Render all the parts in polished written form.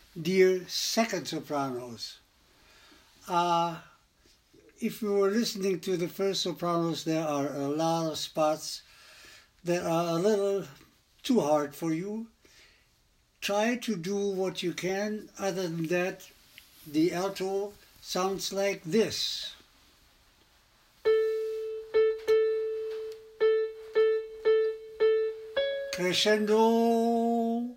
dear second sopranos. If you were listening to the first sopranos, there are a lot of spots that are a little too hard for you. Try to do what you can. Other than that, the alto sounds like this. Crescendo.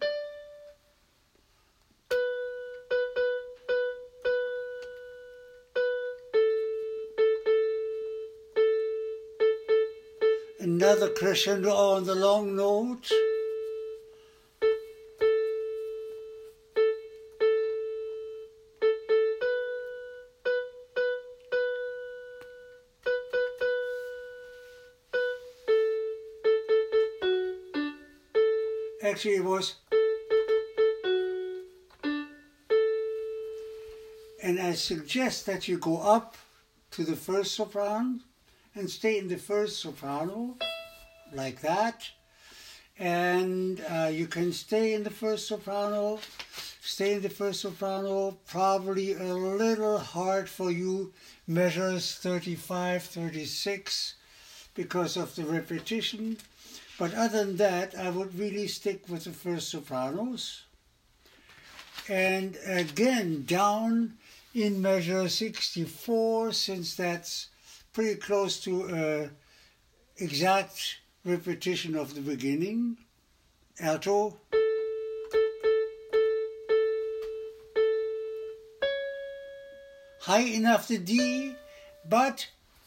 Another crescendo on the long note. Actually, it was. And I suggest that you go up to the first soprano and stay in the first soprano, like that. And you can stay in the first soprano, probably a little hard for you, measures 35, 36, because of the repetition. But other than that, I would really stick with the first sopranos. And again, down in measure 64, since that's pretty close to exact repetition of the beginning. Alto. High enough the D, but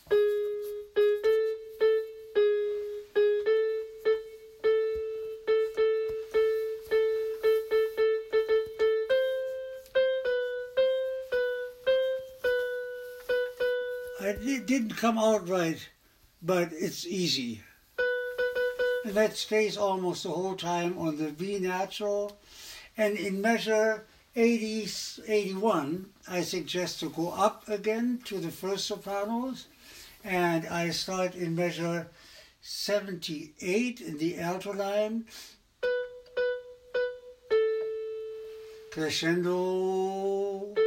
it didn't come out right, but it's easy. And that stays almost the whole time on the B natural. And in measure 80, 81, I suggest to go up again to the first sopranos. And I start in measure 78 in the alto line. Crescendo.